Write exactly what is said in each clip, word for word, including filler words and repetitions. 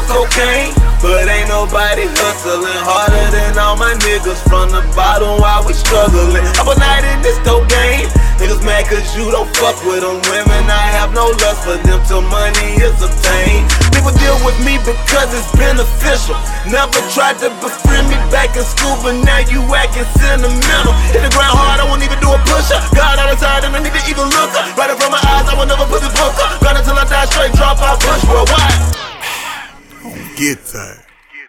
cocaine, but ain't nobody hustling harder than all my niggas from the bottom while we struggling. Up all night in this dope game, niggas mad cause you don't fuck with them. Women, I have no lust for them till money is obtained. People deal with me because it's beneficial. Never tried to befriend me back in school, but now you acting sentimental. Hit the ground hard, I won't even do a push-up. God on the side, and I need to even look up. Right in front of my eyes, I will never put this book up. Got until I die straight, drop out, push worldwide. Get that.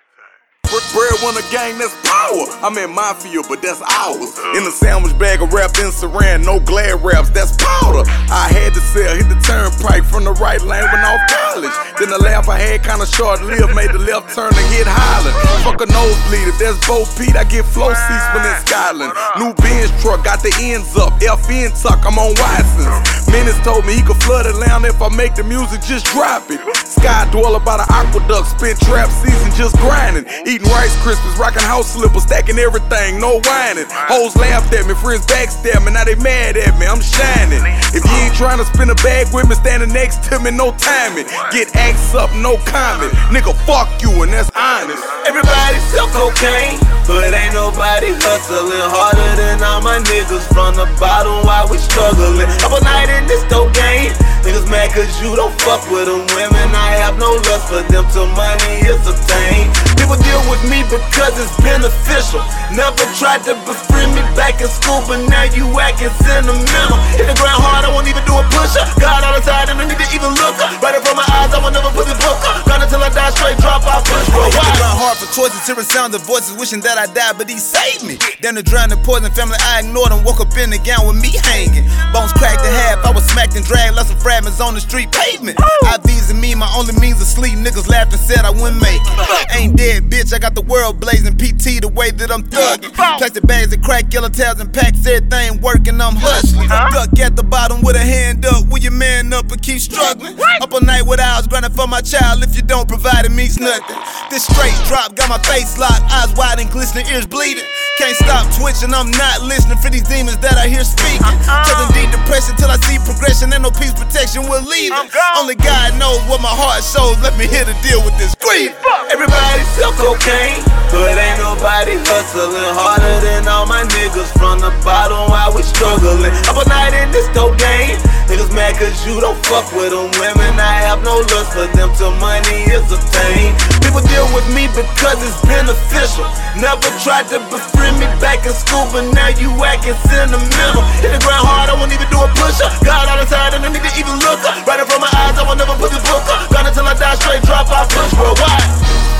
Breadwinner gang, that's power. I'm in Mafia, but that's ours. In a sandwich bag of wrapped in saran, no glad wraps, that's powder. I had to sell, hit the turnpike from the right lane when off college. Then the laugh I had kinda short-lived, made the left turn and hit Highland. Fuck a nosebleed, if there's Bo Pete, I get flow seats when in Scotland. New Benz truck, got the ends up, F N tuck, I'm on Watson's. Menace told me he could flood Atlanta if I make the music, just drop it. Sky dweller by the aqueduct, spent trap season just grinding. Eating Rice Krispies, rocking house slippers, stacking everything, no whining. Hoes laughed at me, friends backstab me, now they mad at me, I'm shining. If you ain't trying to spin a bag with me, standing next to me, no timing. Get axed up, no comment. Nigga, fuck you, and that's honest. Everybody sell cocaine, but ain't nobody hustling harder than all my niggas from the bottom while we struggling. Up all night in this dope game, niggas mad cause you don't fuck with them. Women, I have no lust for them till money is obtained. People deal with me because it's beneficial. Never tried to befriend me back in school, but now you acting sentimental. Hit the ground hard, I won't even do a push-up. God on the side, and I need to even look up. Right in front of my eyes, I will never put this book up. Gone until I die straight, drop out, push worldwide. I hit the ground hard for choices, hearing sounds of voices, wishing that I died, but he saved me. Down to drown the poison family, I ignored him. Woke up in the gown with me hanging. Bones cracked in half, I was smacked and dragged, left some fragments on the street pavement. I V's and me, my only means of sleep. Niggas laughed and said I wouldn't make it. Ain't dead, bitch, I got the world blazing. P T the way that I'm thugging. Plastic bags of crack, yellow tails and packs, everything working, I'm hustling. Duck at the bottom with a hand up, will your man up and keep struggling? Up all night with hours grinding for my child, if you don't provide it means nothing. This straight drop, got my face locked, eyes wide and glistening, ears bleeding. Can't stop twitching, I'm not listening for these demons that I hear speaking. Telling deep depression till I see progression, ain't no peace protection, we're leaving. Only God knows what my heart shows, let me here to deal with this grief. Everybody sell cocaine, but ain't nobody hustling harder than all my niggas from the bottom while we struggling. Up all night in this dope game, niggas mad cause you don't fuck with them. Women, I have no lust for them till money is obtained. People deal with me because it's beneficial. Never tried to befriend me back in school, but now you acting sentimental. Hit the ground hard, I won't even do a push-up. God on the side, and I need to even look up. Right in front of my eyes, I will never put this book up. Gone until I die straight, drop out, push worldwide.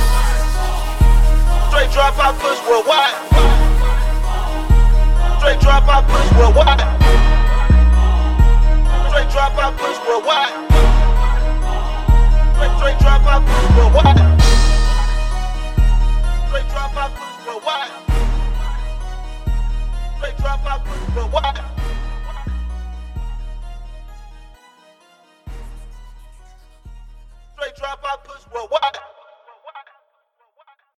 Straight drop out, push worldwide. Straight drop out, push worldwide. Straight drop out, push worldwide. Straight, straight drop out, push worldwide. Straight drop out, push worldwide. Straight drop out, push worldwide.